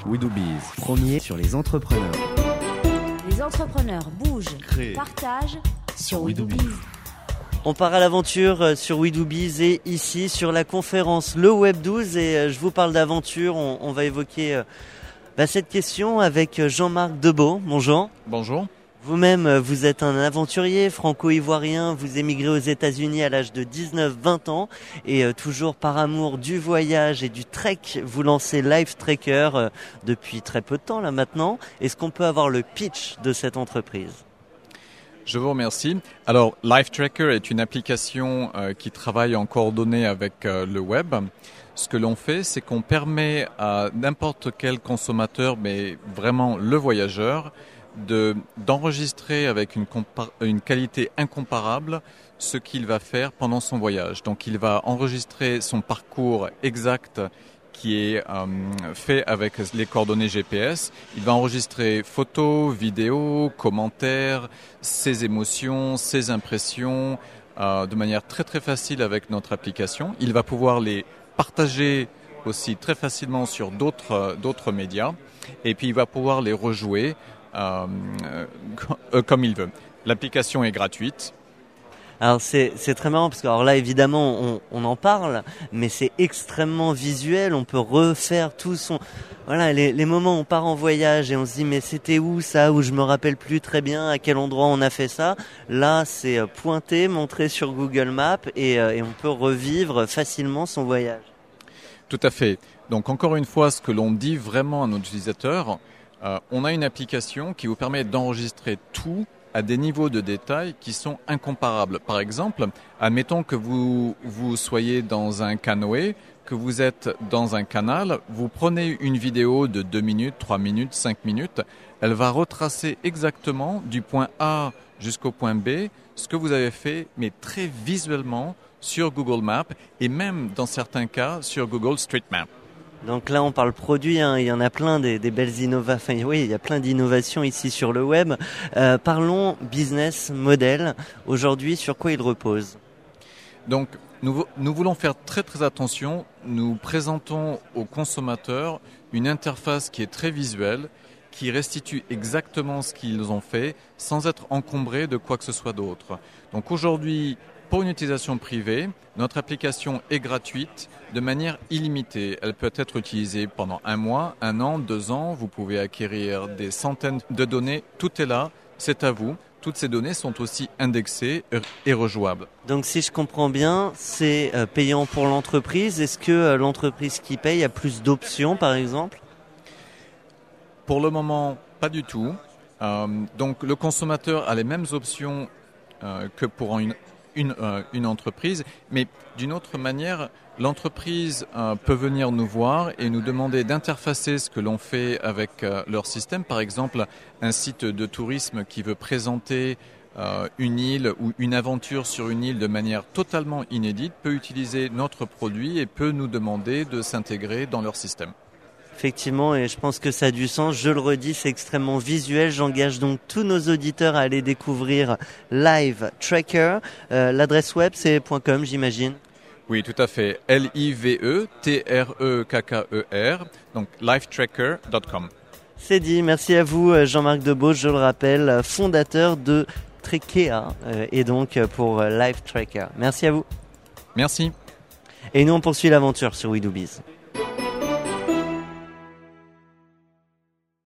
WeDoBiz, premier sur les entrepreneurs. Les entrepreneurs bougent, partagent sur WeDoBiz. On part à l'aventure sur WeDoBiz et ici sur la conférence Le Web 12 et je vous parle d'aventure. On va évoquer cette question avec Jean-Marc Debeau. Bonjour. Bonjour. Vous-même, vous êtes un aventurier franco-ivoirien, vous émigrez aux États-Unis à l'âge de 19-20 ans et toujours par amour du voyage et du trek, vous lancez Life Tracker depuis très peu de temps là maintenant. Est-ce qu'on peut avoir le pitch de cette entreprise ? Je vous remercie. Alors, Life Tracker est une application qui travaille en coordonnée avec le web. Ce que l'on fait, c'est qu'on permet à n'importe quel consommateur, mais vraiment le voyageur, d'enregistrer avec une qualité incomparable ce qu'il va faire pendant son voyage. Donc il va enregistrer son parcours exact qui est fait avec les coordonnées GPS. Il va enregistrer photos, vidéos, commentaires, ses émotions, ses impressions de manière très très facile avec notre application. Il va pouvoir les partager aussi très facilement sur d'autres médias et puis il va pouvoir les rejouer comme il veut. L'application est gratuite. Alors c'est très marrant parce que alors là évidemment on en parle, mais c'est extrêmement visuel. On peut refaire tout son les moments où on part en voyage et on se dit mais c'était où ça, où je me rappelle plus très bien à quel endroit on a fait ça. Là c'est pointé, montré sur Google Maps et on peut revivre facilement son voyage. Tout à fait. Donc encore une fois, ce que l'on dit vraiment à nos utilisateurs, on a une application qui vous permet d'enregistrer tout à des niveaux de détail qui sont incomparables. Par exemple, admettons que vous soyez dans un canoë, que vous êtes dans un canal, vous prenez une vidéo de 2 minutes, 3 minutes, 5 minutes, elle va retracer exactement du point A jusqu'au point B ce que vous avez fait, mais très visuellement sur Google Maps et même dans certains cas sur Google Street Map. Donc là, on parle produit, il y en a plein des belles innovations. Enfin, oui, il y a plein d'innovations ici sur le web. Parlons business model. Aujourd'hui, sur quoi il repose ? Donc, nous voulons faire très très attention. Nous présentons aux consommateurs une interface qui est très visuelle, qui restitue exactement ce qu'ils ont fait, sans être encombrés de quoi que ce soit d'autre. Donc aujourd'hui, pour une utilisation privée, notre application est gratuite de manière illimitée. Elle peut être utilisée pendant 1 mois, 1 an, 2 ans. Vous pouvez acquérir des centaines de données. Tout est là, c'est à vous. Toutes ces données sont aussi indexées et rejouables. Donc si je comprends bien, c'est payant pour l'entreprise. Est-ce que l'entreprise qui paye a plus d'options par exemple ? Pour le moment, pas du tout. Donc le consommateur a les mêmes options que pour une entreprise, mais d'une autre manière, l'entreprise peut venir nous voir et nous demander d'interfacer ce que l'on fait avec leur système. Par exemple, un site de tourisme qui veut présenter une île ou une aventure sur une île de manière totalement inédite peut utiliser notre produit et peut nous demander de s'intégrer dans leur système. Effectivement, et je pense que ça a du sens. Je le redis, c'est extrêmement visuel. J'engage donc tous nos auditeurs à aller découvrir Live Tracker. L'adresse web, c'est .com, j'imagine. Oui, tout à fait. LIVETREKKER, donc livetracker.com. C'est dit. Merci à vous, Jean-Marc Debeau. Je le rappelle, fondateur de Trekea et donc pour Live Tracker. Merci à vous. Merci. Et nous, on poursuit l'aventure sur WeDoBiz.